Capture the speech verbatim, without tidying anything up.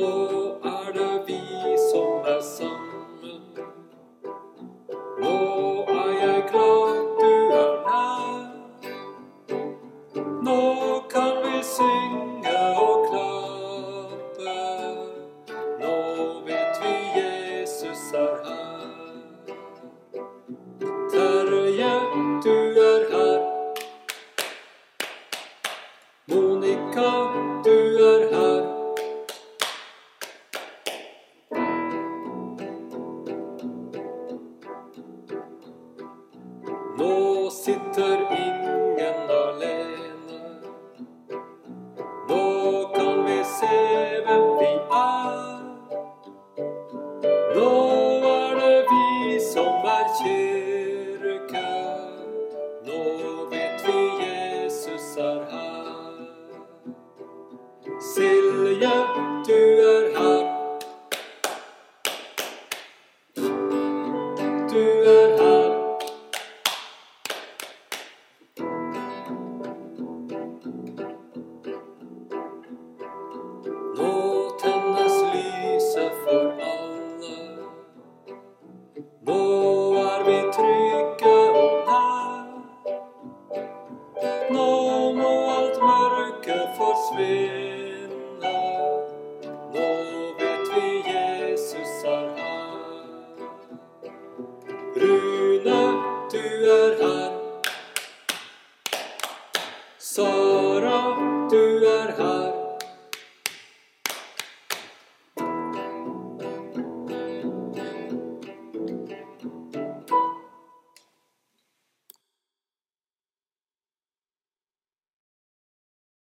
Nå er det vi som er sammen. Nå er jeg glad du er nær. Nå kan vi synge og klappe. Nå vet vi Jesus er her. Terje, du er her. Monica, du er her. Nå sitter ingen alene. Nå kan vi se hvem vi er. Nå er det vi som er kirke. Nå vet vi Jesus er her. Silje, du er her. Du er her. Nå tennes lyset for alle. Nå er vi trygge og nær. Nå må alt mørke forsvinne. Nå vet vi Jesus er her. Rune, du er her. Sara, du